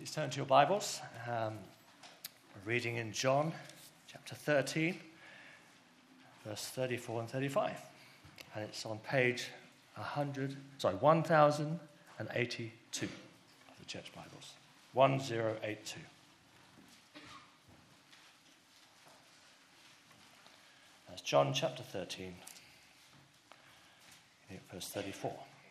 Please turn to your Bibles. We're reading in John chapter 13, verse 34 and 35. And it's on page 1082 of the Church Bibles. 1082. That's John chapter 13, verse 34.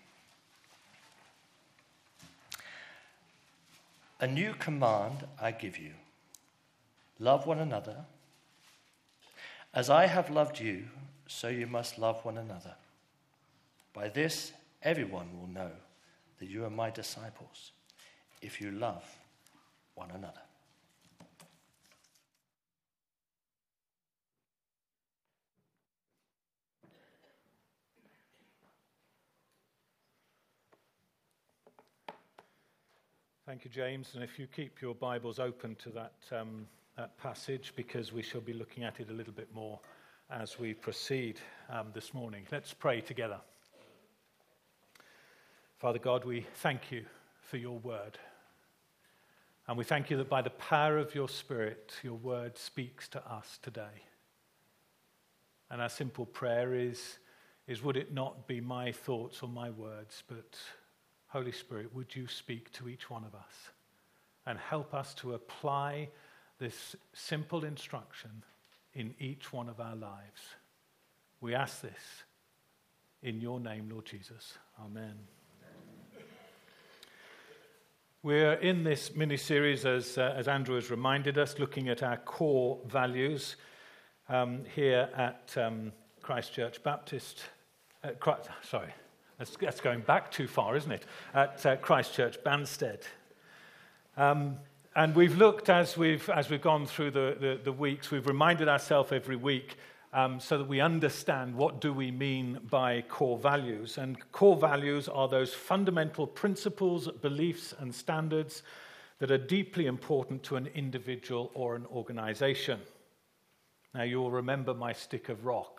A new command I give you. Love one another. As I have loved you, so you must love one another. By this, everyone will know that you are my disciples, if you love one another. Thank you, James. And if you keep your Bibles open to that passage, because we shall be looking at it a little bit more as we proceed this morning. Let's pray together. Father God, we thank you for your word. And we thank you that by the power of your Spirit, your word speaks to us today. And our simple prayer is would it not be my thoughts or my words, but Holy Spirit, would you speak to each one of us and help us to apply this simple instruction in each one of our lives. We ask this in your name, Lord Jesus. Amen. We're in this mini-series, as Andrew has reminded us, looking at our core values here at Christ Church Baptist. That's going back too far, isn't it? At Christ Church Banstead. And we've looked, as we've gone through the weeks, we've reminded ourselves every week so that we understand what do we mean by core values. And core values are those fundamental principles, beliefs, and standards that are deeply important to an individual or an organization. Now, you'll remember my stick of rock.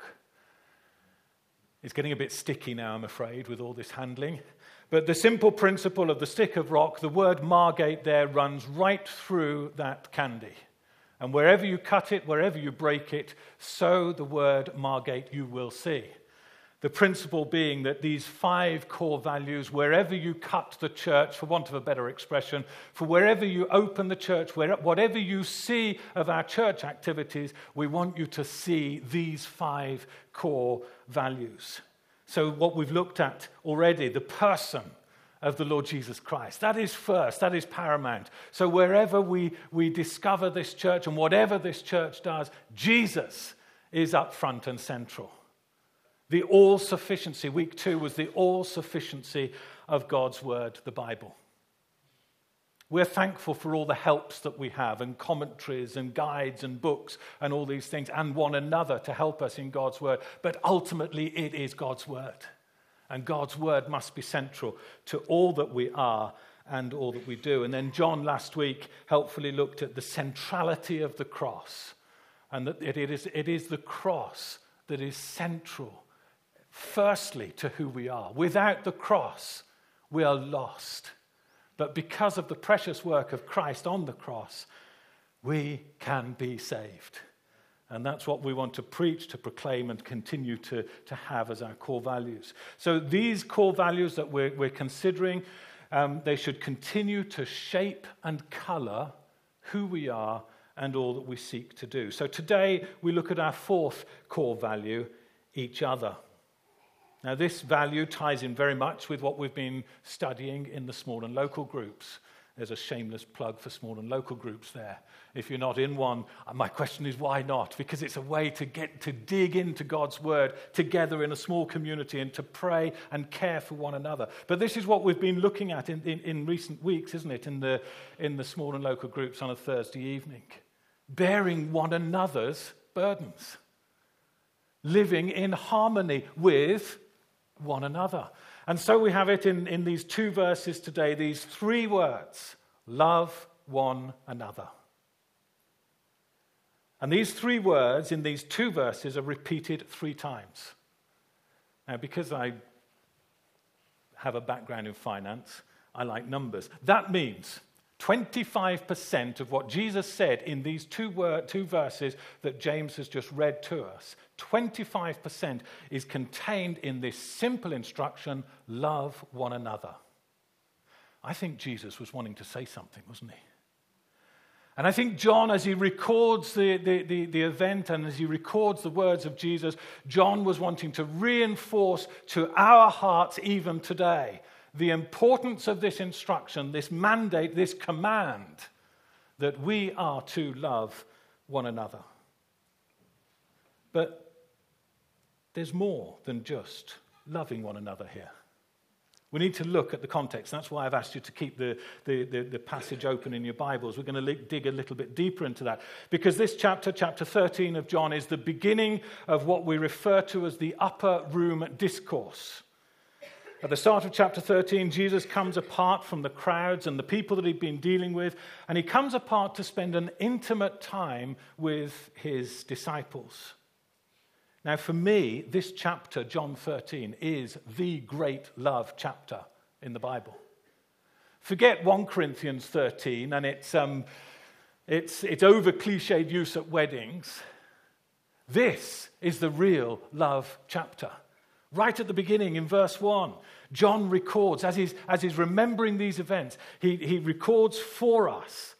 It's getting a bit sticky now, I'm afraid, with all this handling. But the simple principle of the stick of rock, the word Margate there runs right through that candy. And wherever you cut it, wherever you break it, so the word Margate you will see. The principle being that these 5 core values, wherever you cut the church, for want of a better expression, for wherever you open the church, whatever you see of our church activities, we want you to see these 5 core values. So what we've looked at already, the person of the Lord Jesus Christ, that is first, that is paramount. So wherever we discover this church and whatever this church does, Jesus is up front and central. The all-sufficiency, week 2 was the all-sufficiency of God's word, the Bible. We're thankful for all the helps that we have and commentaries and guides and books and all these things and one another to help us in God's word. But ultimately it is God's word. And God's word must be central to all that we are and all that we do. And then John last week helpfully looked at the centrality of the cross. And that it is the cross that is central, firstly, to who we are. Without the cross, we are lost. But because of the precious work of Christ on the cross, we can be saved. And that's what we want to preach, to proclaim, and continue to have as our core values. So these core values that we're considering, they should continue to shape and colour who we are and all that we seek to do. So today we look at our 4th core value, each other. Now, this value ties in very much with what we've been studying in the small and local groups. There's a shameless plug for small and local groups there. If you're not in one, my question is, why not? Because it's a way to get to dig into God's word together in a small community and to pray and care for one another. But this is what we've been looking at in recent weeks, isn't it? In the small and local groups on a Thursday evening. Bearing one another's burdens. Living in harmony with one another. And so we have it in these 2 verses today, these 3 words: love one another. And these 3 words in these 2 verses are repeated 3 times. Now, because I have a background in finance, I like numbers. That means 25% of what Jesus said in these two verses that James has just read to us, 25% is contained in this simple instruction, love one another. I think Jesus was wanting to say something, wasn't he? And I think John, as he records the event and as he records the words of Jesus, John was wanting to reinforce to our hearts even today the importance of this instruction, this mandate, this command, that we are to love one another. But there's more than just loving one another here. We need to look at the context. That's why I've asked you to keep the passage open in your Bibles. We're going to dig a little bit deeper into that. Because this chapter 13 of John, is the beginning of what we refer to as the upper room discourse. At the start of chapter 13, Jesus comes apart from the crowds and the people that he'd been dealing with, and he comes apart to spend an intimate time with his disciples. Now, for me, this chapter, John 13, is the great love chapter in the Bible. Forget 1 Corinthians 13 and its over-cliched use at weddings. This is the real love chapter. Right at the beginning, in verse 1, John records, as he's remembering these events, he records for us,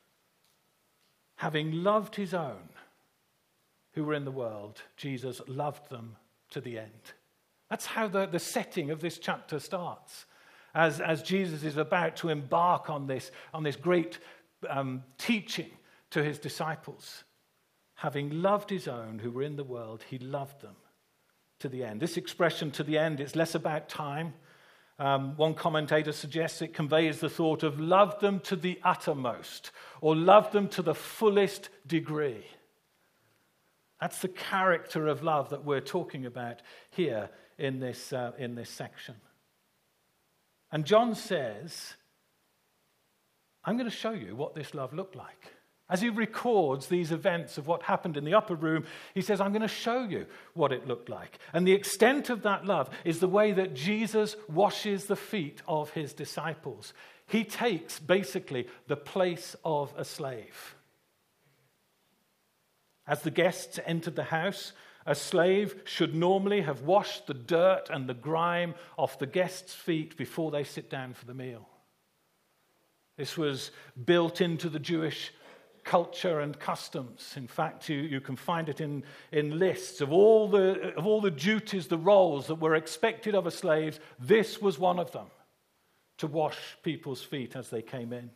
having loved his own who were in the world, Jesus loved them to the end. That's how the setting of this chapter starts. As Jesus is about to embark on this great teaching to his disciples. Having loved his own who were in the world, he loved them to the end. This expression, to the end, is less about time. One commentator suggests it conveys the thought of love them to the uttermost, or love them to the fullest degree. That's the character of love that we're talking about here in this section. And John says, I'm going to show you what this love looked like. As he records these events of what happened in the upper room, he says, I'm going to show you what it looked like. And the extent of that love is the way that Jesus washes the feet of his disciples. He takes, basically, the place of a slave. As the guests entered the house, a slave should normally have washed the dirt and the grime off the guests' feet before they sit down for the meal. This was built into the Jewish culture and customs. In fact, you can find it in lists of all the duties, the roles that were expected of a slave. This was one of them, to wash people's feet as they came in.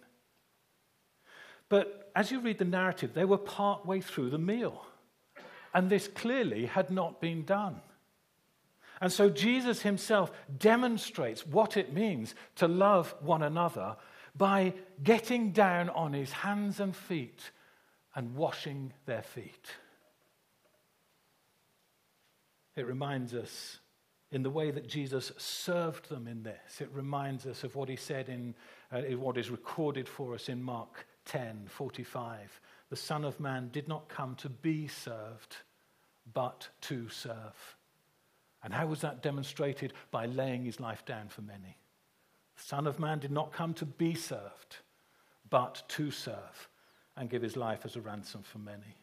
But as you read the narrative, they were part way through the meal, and this clearly had not been done. And so Jesus himself demonstrates what it means to love one another by getting down on his hands and feet and washing their feet. It reminds us in the way that Jesus served them in this. It reminds us of what he said in what is recorded for us in Mark 10:45. The Son of Man did not come to be served, but to serve. And how was that demonstrated? By laying his life down for many. The Son of Man did not come to be served, but to serve and give his life as a ransom for many.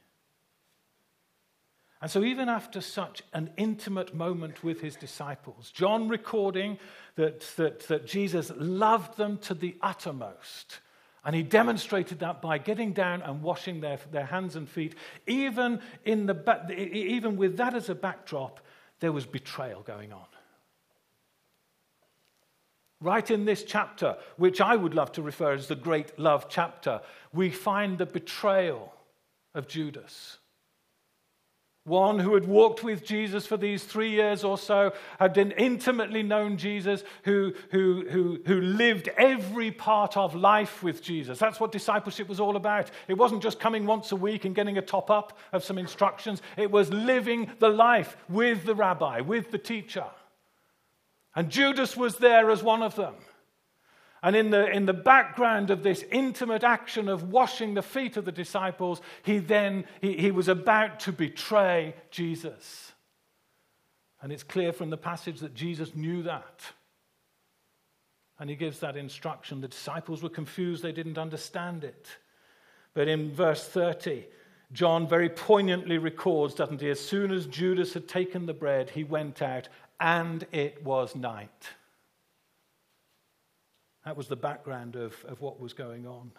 And so even after such an intimate moment with his disciples, John recording that Jesus loved them to the uttermost, and he demonstrated that by getting down and washing their hands and feet, even with that as a backdrop, there was betrayal going on. Right in this chapter, which I would love to refer as the great love chapter, we find the betrayal of Judas. One who had walked with Jesus for these 3 years or so, had been intimately known Jesus, who lived every part of life with Jesus. That's what discipleship was all about. It wasn't just coming once a week and getting a top-up of some instructions. It was living the life with the rabbi, with the teacher. And Judas was there as one of them. And in the background of this intimate action of washing the feet of the disciples, he was about to betray Jesus. And it's clear from the passage that Jesus knew that. And he gives that instruction. The disciples were confused. They didn't understand it. But in verse 30, John very poignantly records, doesn't he? As soon as Judas had taken the bread, he went out, and it was night. That was the background of what was going on.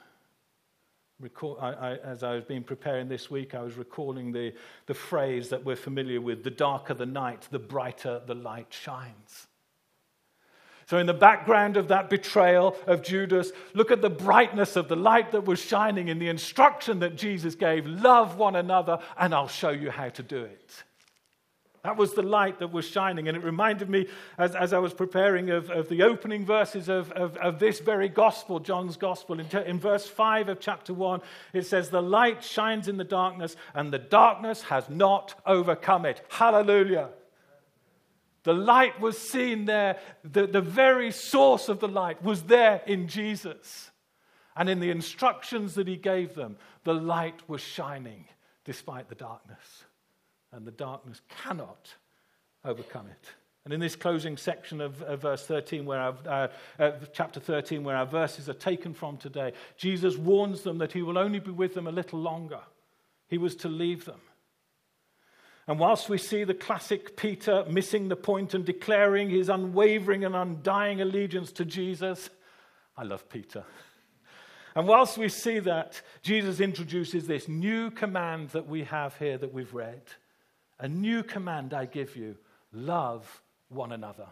As I was being preparing this week, I was recalling the phrase that we're familiar with: the darker the night, the brighter the light shines. So in the background of that betrayal of Judas, look at the brightness of the light that was shining in the instruction that Jesus gave: love one another, and I'll show you how to do it. That was the light that was shining. And it reminded me, as I was preparing, of the opening verses of this very gospel, John's gospel. In verse 5 of chapter 1, it says, "The light shines in the darkness, and the darkness has not overcome it." Hallelujah. The light was seen there. The very source of the light was there in Jesus. And in the instructions that he gave them, the light was shining despite the darkness. And the darkness cannot overcome it. And in this closing section of verse 13, chapter 13, where our verses are taken from today, Jesus warns them that he will only be with them a little longer. He was to leave them. And whilst we see the classic Peter missing the point and declaring his unwavering and undying allegiance to Jesus, I love Peter. And whilst we see that, Jesus introduces this new command that we have here that we've read. "A new command I give you, love one another."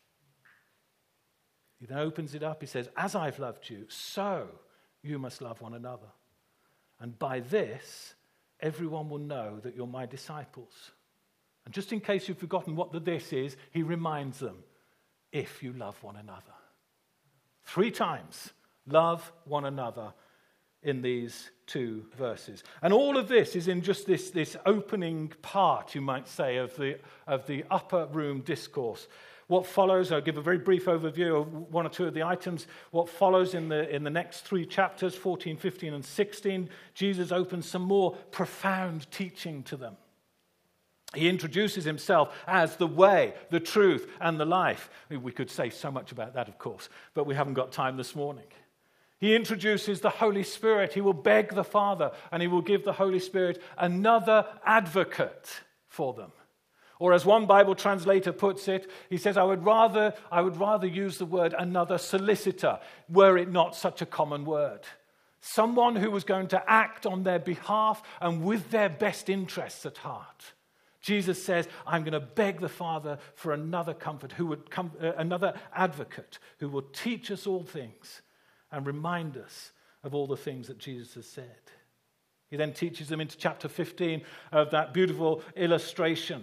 He then opens it up. He says, "As I've loved you, so you must love one another. And by this, everyone will know that you're my disciples." And just in case you've forgotten what the "this" is, he reminds them, "if you love one another." 3 times, love one another in these 2 verses. And all of this is in just this opening part, you might say, of the upper room discourse. What follows, I'll give a very brief overview of 1 or 2 of the items. What follows in the next 3 chapters, 14, 15, and 16, Jesus opens some more profound teaching to them. He introduces himself as the way, the truth, and the life. We could say so much about that, of course, but we haven't got time this morning. He introduces the Holy Spirit. He will beg the Father, and he will give the Holy Spirit another advocate for them. Or as one Bible translator puts it, he says, I would rather use the word another solicitor, were it not such a common word. Someone who was going to act on their behalf and with their best interests at heart. Jesus says, I'm going to beg the Father for another comfort, another advocate who will teach us all things and remind us of all the things that Jesus has said. He then teaches them into chapter 15 of that beautiful illustration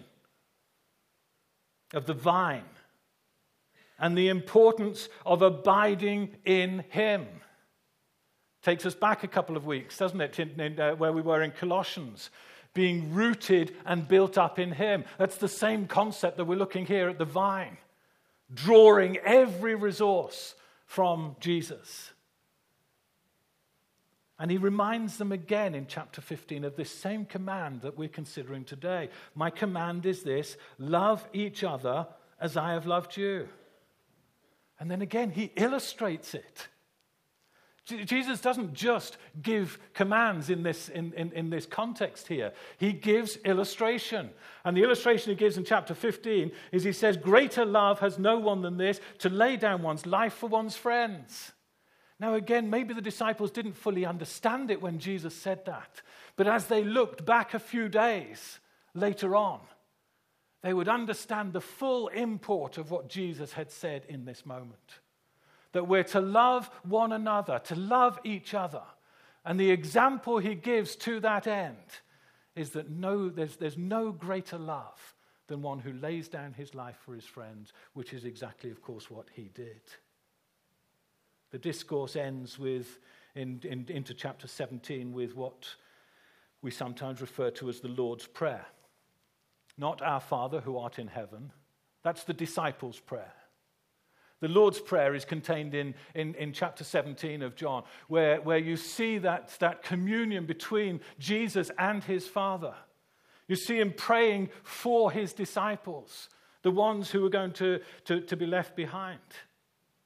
of the vine and the importance of abiding in him. Takes us back a couple of weeks, doesn't it, where we were in Colossians, being rooted and built up in him. That's the same concept that we're looking here at the vine, drawing every resource from Jesus. And he reminds them again in chapter 15 of this same command that we're considering today. My command is this: love each other as I have loved you. And then again, he illustrates it. Jesus doesn't just give commands in this context here. He gives illustration. And the illustration he gives in chapter 15 is he says, greater love has no one than this, to lay down one's life for one's friends. Now again, maybe the disciples didn't fully understand it when Jesus said that. But as they looked back a few days later on, they would understand the full import of what Jesus had said in this moment. That we're to love one another, to love each other. And the example he gives to that end is that there's no greater love than one who lays down his life for his friends, which is exactly, of course, what he did. The discourse ends into chapter 17 with what we sometimes refer to as the Lord's Prayer. Not our Father who art in heaven. That's the disciples' prayer. The Lord's Prayer is contained in chapter 17 of John, where you see that communion between Jesus and his Father. You see him praying for his disciples, the ones who are going to be left behind.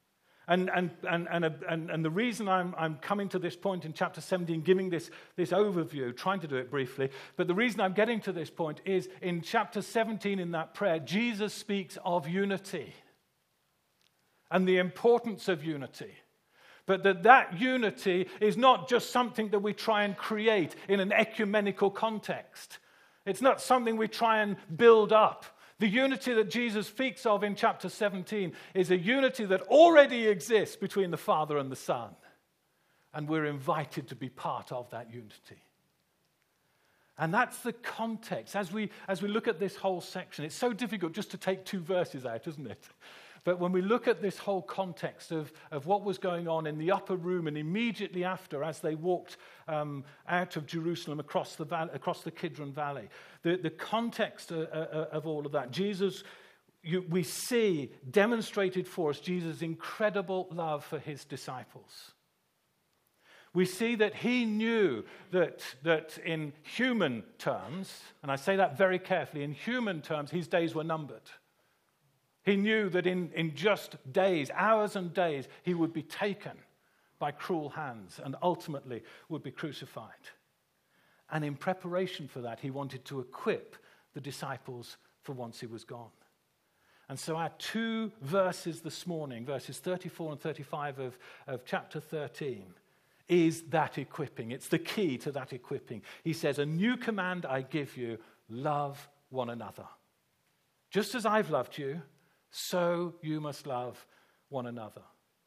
And the reason I'm coming to this point in chapter 17, giving this overview, trying to do it briefly, but the reason I'm getting to this point is in chapter 17 in that prayer, Jesus speaks of unity and the importance of unity. But that unity is not just something that we try and create in an ecumenical context. It's not something we try and build up. The unity that Jesus speaks of in chapter 17 is a unity that already exists between the Father and the Son. And we're invited to be part of that unity. And that's the context. As we look at this whole section, it's so difficult just to take 2 verses out, isn't it? But when we look at this whole context of what was going on in the upper room and immediately after, as they walked out of Jerusalem across the Kidron Valley, the context of all of that, we see demonstrated for us Jesus' incredible love for his disciples. We see that he knew that in human terms, and I say that very carefully, in human terms, his days were numbered. He knew that in just days, hours and days, he would be taken by cruel hands and ultimately would be crucified. And in preparation for that, he wanted to equip the disciples for once he was gone. And so our 2 verses this morning, verses 34 and 35 of chapter 13, is that equipping. It's the key to that equipping. He says, "A new command I give you, love one another. Just as I've loved you, so you must love one another."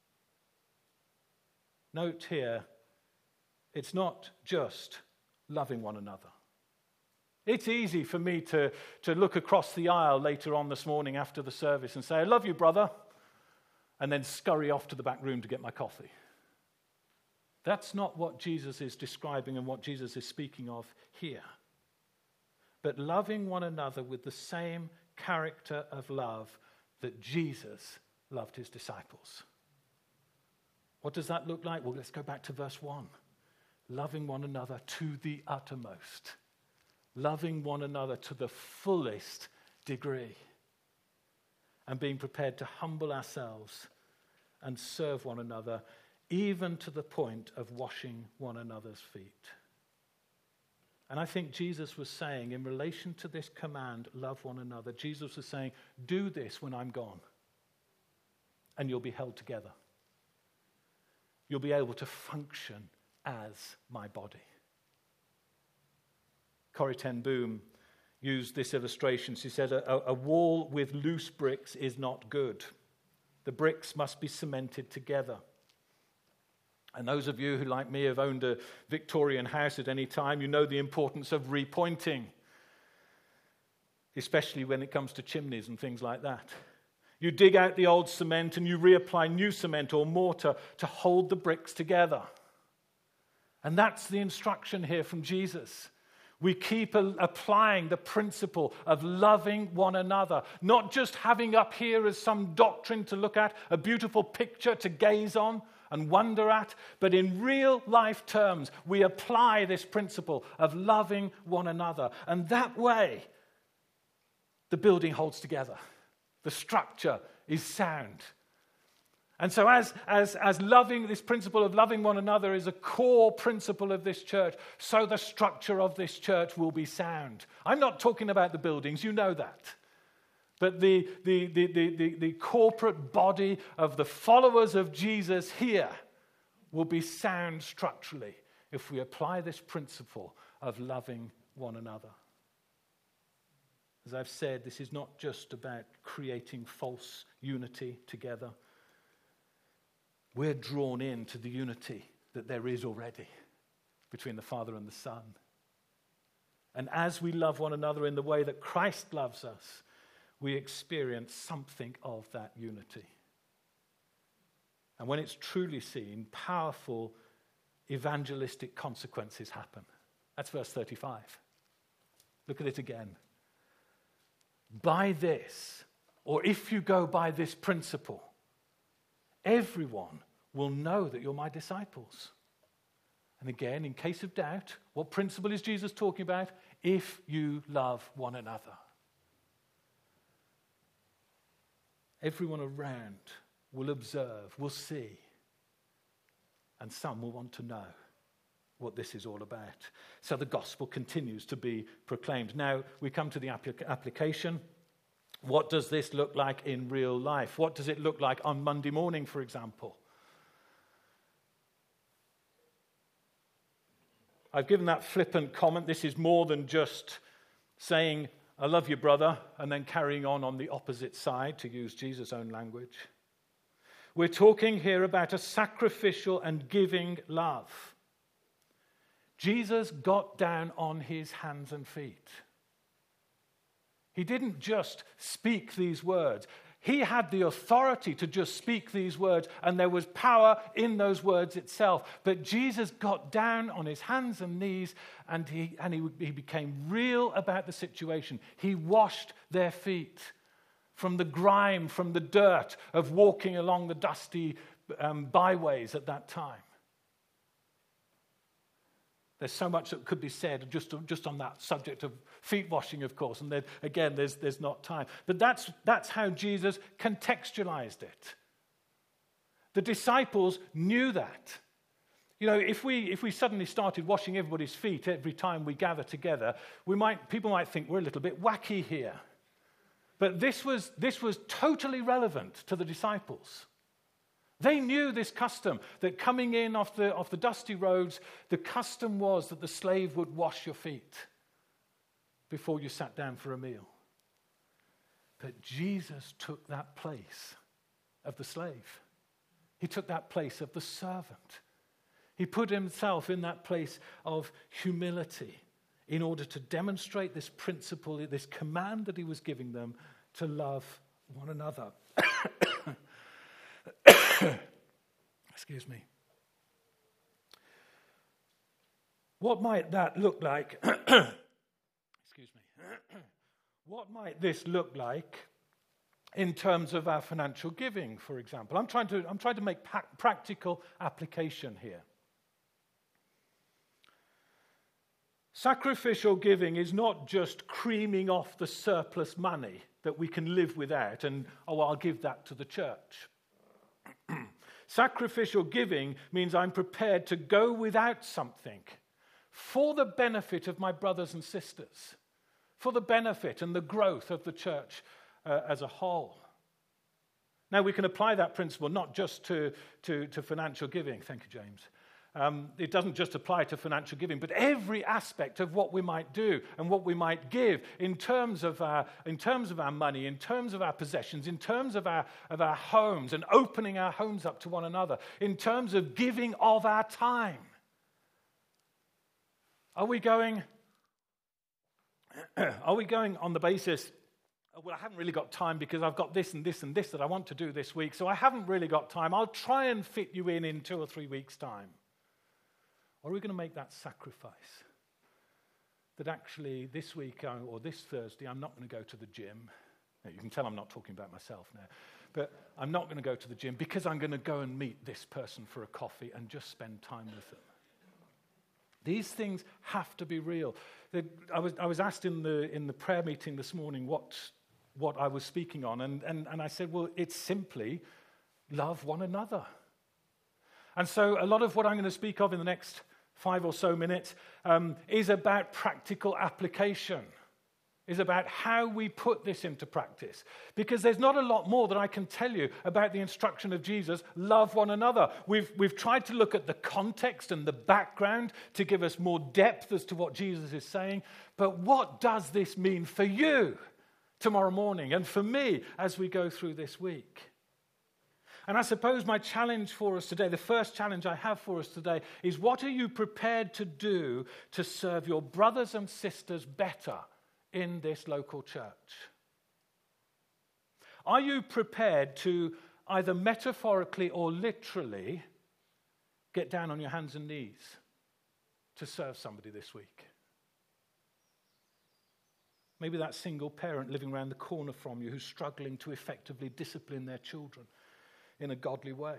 Note here, it's not just loving one another. It's easy for me to look across the aisle later on this morning after the service and say, "I love you, brother," and then scurry off to the back room to get my coffee. That's not what Jesus is describing and what Jesus is speaking of here. But loving one another with the same character of love that Jesus loved his disciples. What does that look like? Well, let's go back to verse 1. Loving one another to the uttermost. Loving one another to the fullest degree. And being prepared to humble ourselves and serve one another, even to the point of washing one another's feet. And I think Jesus was saying, in relation to this command, love one another, Jesus was saying, do this when I'm gone, and you'll be held together. You'll be able to function as my body. Corrie ten Boom used this illustration. She said, a wall with loose bricks is not good. The bricks must be cemented together. And those of you who, like me, have owned a Victorian house at any time, you know the importance of repointing, especially when it comes to chimneys and things like that. You dig out the old cement and you reapply new cement or mortar to hold the bricks together. And that's the instruction here from Jesus. We keep applying the principle of loving one another, not just having up here as some doctrine to look at, a beautiful picture to gaze on and wonder at, but in real life terms, we apply this principle of loving one another. And that way, the building holds together. The structure is sound. And so as loving, this principle of loving one another is a core principle of this church, so the structure of this church will be sound. I'm not talking about the buildings, you know that. But the corporate body of the followers of Jesus here will be sound structurally if we apply this principle of loving one another. As I've said, this is not just about creating false unity together. We're drawn into the unity that there is already between the Father and the Son. And as we love one another in the way that Christ loves us, we experience something of that unity. And when it's truly seen, powerful evangelistic consequences happen. That's verse 35. Look at it again. By this, or if you go by this principle, everyone will know that you're my disciples. And again, in case of doubt, what principle is Jesus talking about? If you love one another. Everyone around will observe, will see, and some will want to know what this is all about. So the gospel continues to be proclaimed. Now we come to the application. What does this look like in real life? What does it look like on Monday morning, for example? I've given that flippant comment. This is more than just saying, I love you, brother, and then carrying on the opposite side, to use Jesus' own language. We're talking here about a sacrificial and giving love. Jesus got down on his hands and feet. He didn't just speak these words. He had the authority to just speak these words, and there was power in those words itself. But Jesus got down on his hands and knees, and he became real about the situation. He washed their feet from the grime, from the dirt of walking along the dusty byways at that time. There's so much that could be said just on that subject of feet washing, of course, and then again, there's not time. But that's how Jesus contextualized it. The disciples knew that. You know, if we suddenly started washing everybody's feet every time we gather together, people might think we're a little bit wacky here. But this was totally relevant to the disciples. They knew this custom, that coming in off the dusty roads, the custom was that the slave would wash your feet before you sat down for a meal. But Jesus took that place of the slave. He took that place of the servant. He put himself in that place of humility in order to demonstrate this principle, this command that he was giving them to love one another. Excuse me. What might that look like? Excuse me. What might this look like in terms of our financial giving, for example? I'm trying to make practical application here. Sacrificial giving is not just creaming off the surplus money that we can live without and, I'll give that to the church. Sacrificial giving means I'm prepared to go without something for the benefit of my brothers and sisters, for the benefit and the growth of the church as a whole. Now, we can apply that principle not just to financial giving. Thank you, James. It doesn't just apply to financial giving, but every aspect of what we might do and what we might give in terms of our money, in terms of our possessions, in terms of our homes and opening our homes up to one another, in terms of giving of our time. Are we going on the basis, well, I haven't really got time because I've got this and this and this that I want to do this week, so I haven't really got time. I'll try and fit you in 2 or 3 weeks' time. Or are we going to make that sacrifice? That actually this week or this Thursday, I'm not going to go to the gym. Now, you can tell I'm not talking about myself now. But I'm not going to go to the gym because I'm going to go and meet this person for a coffee and just spend time with them. These things have to be real. I was asked in the prayer meeting this morning what I was speaking on. And I said, well, it's simply love one another. And so a lot of what I'm going to speak of in the next 5 or so minutes is about practical application, is about how we put this into practice. Because there's not a lot more that I can tell you about the instruction of Jesus, love one another. We've tried to look at the context and the background to give us more depth as to what Jesus is saying. But what does this mean for you tomorrow morning and for me as we go through this week? And I suppose my challenge for us today, the first challenge I have for us today, is what are you prepared to do to serve your brothers and sisters better in this local church? Are you prepared to either metaphorically or literally get down on your hands and knees to serve somebody this week? Maybe that single parent living around the corner from you who's struggling to effectively discipline their children in a godly way.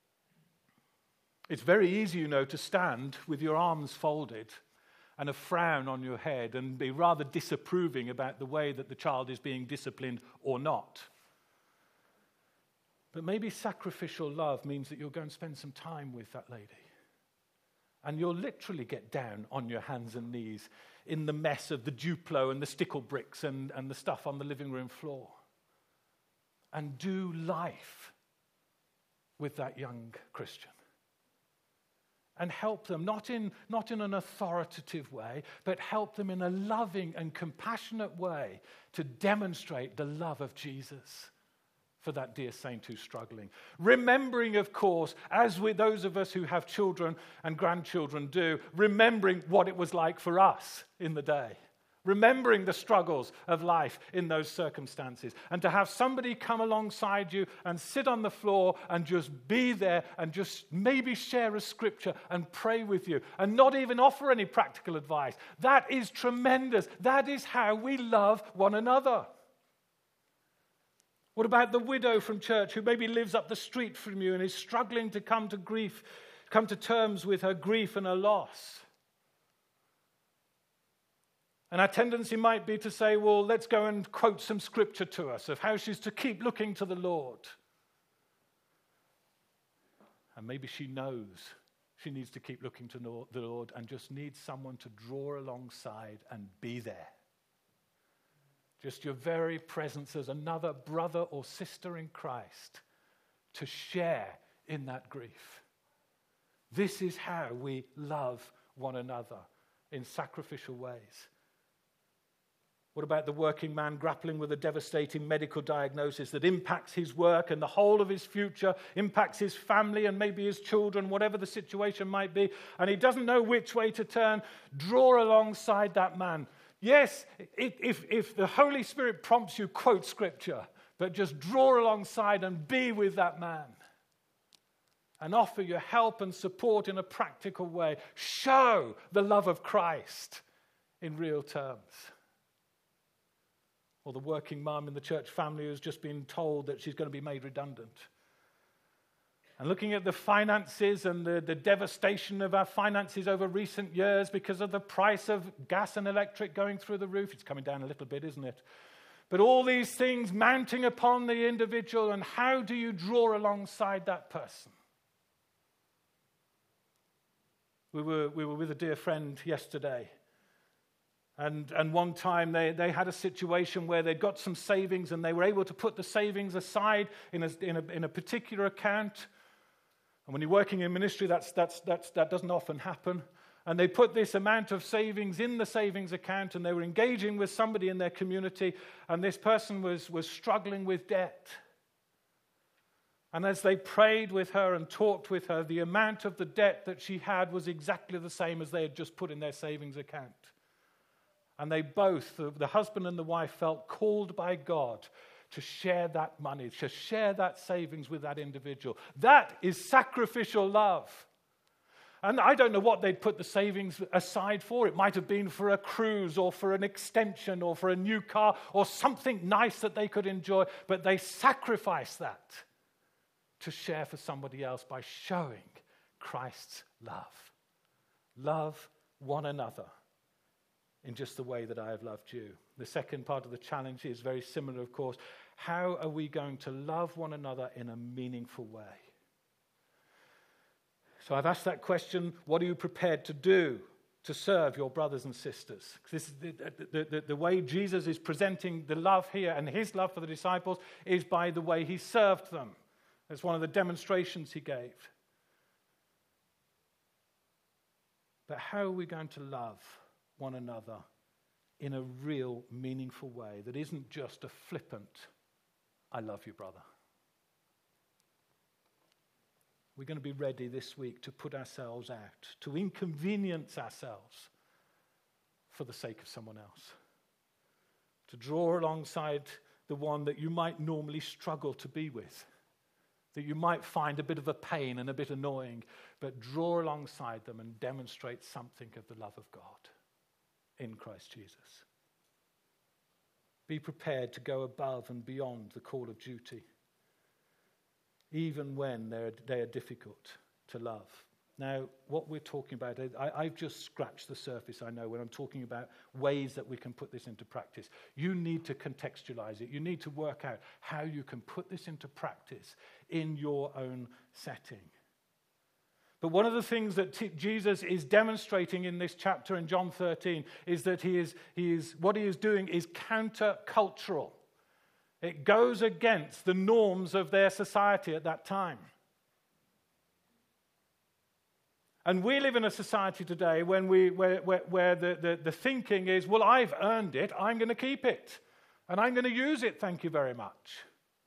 It's very easy, to stand with your arms folded and a frown on your head and be rather disapproving about the way that the child is being disciplined or not. But maybe sacrificial love means that you'll go and spend some time with that lady. And you'll literally get down on your hands and knees in the mess of the Duplo and the stickle bricks and the stuff on the living room floor. And do life with that young Christian. And help them, not in an authoritative way, but help them in a loving and compassionate way to demonstrate the love of Jesus for that dear saint who's struggling. Remembering, of course, as with those of us who have children and grandchildren do, remembering what it was like for us in the day. Remembering the struggles of life in those circumstances. And to have somebody come alongside you and sit on the floor and just be there and just maybe share a scripture and pray with you and not even offer any practical advice. That is tremendous. That is how we love one another. What about the widow from church who maybe lives up the street from you and is struggling to come to terms with her grief and her loss? And our tendency might be to say, well, let's go and quote some scripture to us of how she's to keep looking to the Lord. And maybe she knows she needs to keep looking to the Lord and just needs someone to draw alongside and be there. Just your very presence as another brother or sister in Christ to share in that grief. This is how we love one another in sacrificial ways. What about the working man grappling with a devastating medical diagnosis that impacts his work and the whole of his future, impacts his family and maybe his children, whatever the situation might be, and he doesn't know which way to turn? Draw alongside that man. Yes, if the Holy Spirit prompts you, quote scripture, but just draw alongside and be with that man and offer your help and support in a practical way. Show the love of Christ in real terms. Or the working mum in the church family who's just been told that she's going to be made redundant. And looking at the finances and the devastation of our finances over recent years because of the price of gas and electric going through the roof. It's coming down a little bit, isn't it? But all these things mounting upon the individual, and how do you draw alongside that person? We were with a dear friend yesterday. And one time they had a situation where they'd got some savings and they were able to put the savings aside in a particular account. And when you're working in ministry, that doesn't often happen. And they put this amount of savings in the savings account, and they were engaging with somebody in their community, and this person was struggling with debt. And as they prayed with her and talked with her, the amount of the debt that she had was exactly the same as they had just put in their savings account. And they both, the husband and the wife, felt called by God to share that money, to share that savings with that individual. That is sacrificial love. And I don't know what they'd put the savings aside for. It might have been for a cruise or for an extension or for a new car or something nice that they could enjoy. But they sacrificed that to share for somebody else by showing Christ's love. Love one another in just the way that I have loved you. The second part of the challenge is very similar, of course. How are we going to love one another in a meaningful way? So I've asked that question, what are you prepared to do to serve your brothers and sisters? This is the way Jesus is presenting the love here, and his love for the disciples is by the way he served them. That's one of the demonstrations he gave. But how are we going to love one another in a real, meaningful way that isn't just a flippant, I love you, brother? We're going to be ready this week to put ourselves out, to inconvenience ourselves for the sake of someone else, to draw alongside the one that you might normally struggle to be with, that you might find a bit of a pain and a bit annoying, but draw alongside them and demonstrate something of the love of God in Christ Jesus. Be prepared to go above and beyond the call of duty, even when they are difficult to love. Now, what we're talking about, I've just scratched the surface, I know, when I'm talking about ways that we can put this into practice. You need to contextualize it. You need to work out how you can put this into practice in your own setting. But one of the things that Jesus is demonstrating in this chapter in John 13 is that what he is doing is counter-cultural. It goes against the norms of their society at that time. And we live in a society today where the thinking is, well, I've earned it, I'm going to keep it. And I'm going to use it, thank you very much.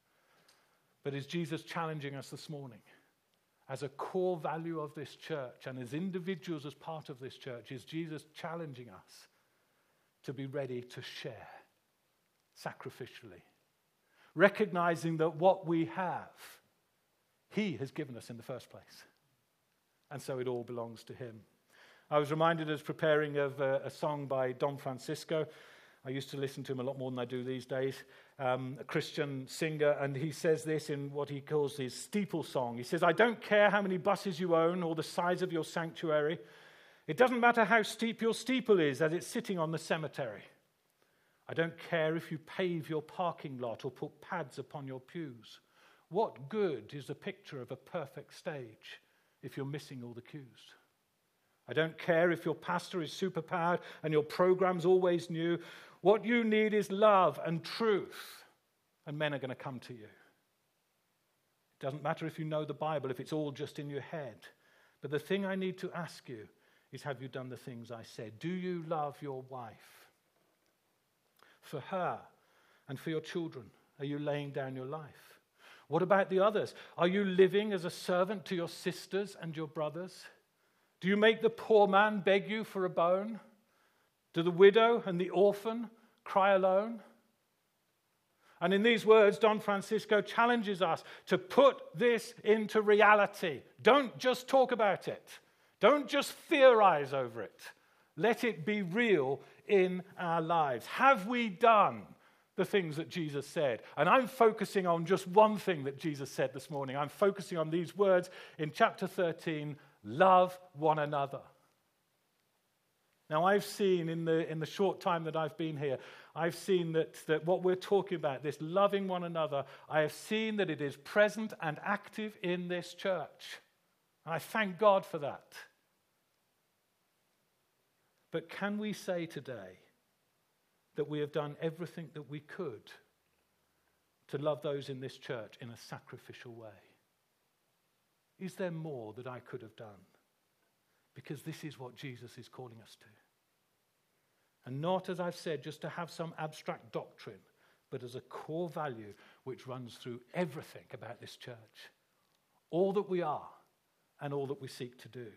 But is Jesus challenging us this morning? As a core value of this church and as individuals as part of this church, is Jesus challenging us to be ready to share sacrificially, recognizing that what we have, he has given us in the first place. And so it all belongs to him. I was reminded as preparing of a song by Don Francisco. I used to listen to him a lot more than I do these days, a Christian singer, and he says this in what he calls his steeple song. He says, "I don't care how many buses you own or the size of your sanctuary. It doesn't matter how steep your steeple is as it's sitting on the cemetery. I don't care if you pave your parking lot or put pads upon your pews. What good is a picture of a perfect stage if you're missing all the cues? I don't care if your pastor is superpowered and your program's always new. What you need is love and truth, and men are going to come to you. It doesn't matter if you know the Bible, if it's all just in your head. But the thing I need to ask you is, have you done the things I said? Do you love your wife? For her and for your children, are you laying down your life? What about the others? Are you living as a servant to your sisters and your brothers? Do you make the poor man beg you for a bone? Do the widow and the orphan cry alone? And in these words, Don Francisco challenges us to put this into reality. Don't just talk about it. Don't just theorize over it. Let it be real in our lives. Have we done the things that Jesus said? And I'm focusing on just one thing that Jesus said this morning. I'm focusing on these words in chapter 13, love one another. Now, I've seen in the short time that I've been here, I've seen that what we're talking about, this loving one another, I have seen that it is present and active in this church. And I thank God for that. But can we say today that we have done everything that we could to love those in this church in a sacrificial way? Is there more that I could have done? Because this is what Jesus is calling us to. And not, as I've said, just to have some abstract doctrine, but as a core value which runs through everything about this church. All that we are and all that we seek to do.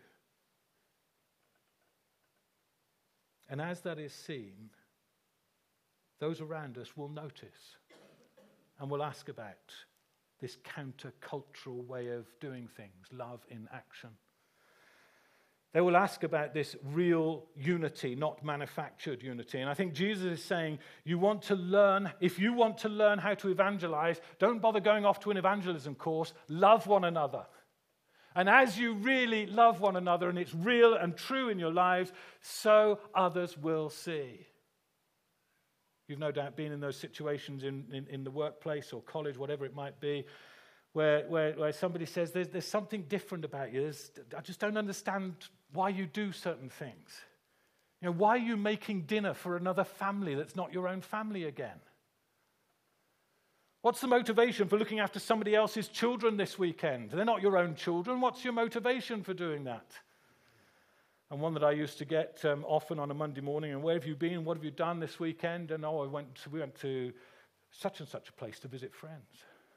And as that is seen, those around us will notice and will ask about this counter-cultural way of doing things, love in action. They will ask about this real unity, not manufactured unity. And I think Jesus is saying, if you want to learn how to evangelize, don't bother going off to an evangelism course. Love one another. And as you really love one another, and it's real and true in your lives, so others will see. You've no doubt been in those situations in the workplace or college, whatever it might be, where somebody says, there's something different about you. I just don't understand why you do certain things. You know, why are you making dinner for another family that's not your own family again? What's the motivation for looking after somebody else's children this weekend? They're not your own children. What's your motivation for doing that? And one that I used to get often on a Monday morning, and where have you been? What have you done this weekend? And we went to such and such a place to visit friends.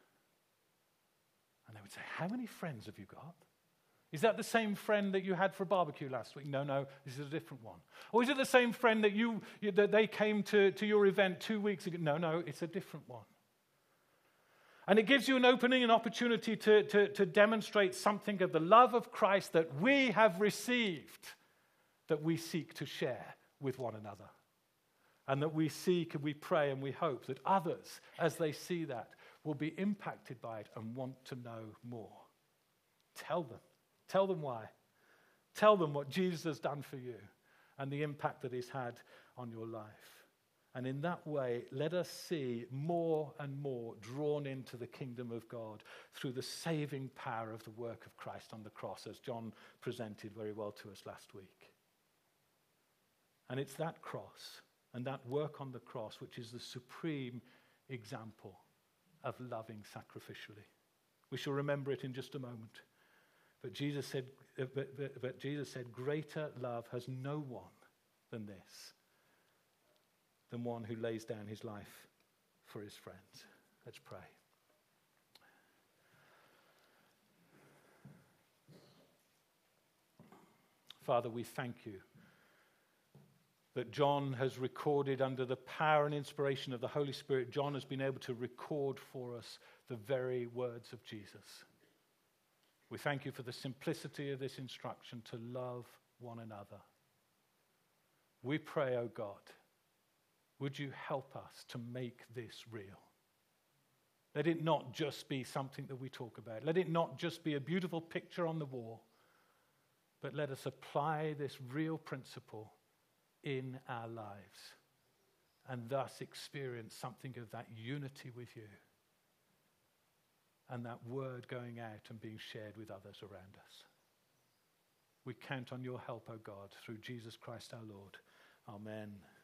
And they would say, how many friends have you got? Is that the same friend that you had for a barbecue last week? No, this is a different one. Or is it the same friend that they came to your event 2 weeks ago? No, it's a different one. And it gives you an opening, an opportunity to demonstrate something of the love of Christ that we have received, that we seek to share with one another. And that we seek and we pray and we hope that others, as they see that, will be impacted by it and want to know more. Tell them why. Tell them what Jesus has done for you and the impact that he's had on your life. And in that way, let us see more and more drawn into the kingdom of God through the saving power of the work of Christ on the cross, as John presented very well to us last week. And it's that cross and that work on the cross which is the supreme example of loving sacrificially. We shall remember it in just a moment. But Jesus said, greater love has no one than this, than one who lays down his life for his friends. Let's pray. Father, we thank you that John has recorded under the power and inspiration of the Holy Spirit. John has been able to record for us the very words of Jesus. We thank you for the simplicity of this instruction to love one another. We pray, O God, would you help us to make this real? Let it not just be something that we talk about. Let it not just be a beautiful picture on the wall, but let us apply this real principle in our lives and thus experience something of that unity with you and that word going out and being shared with others around us. We count on your help, O God, through Jesus Christ our Lord. Amen.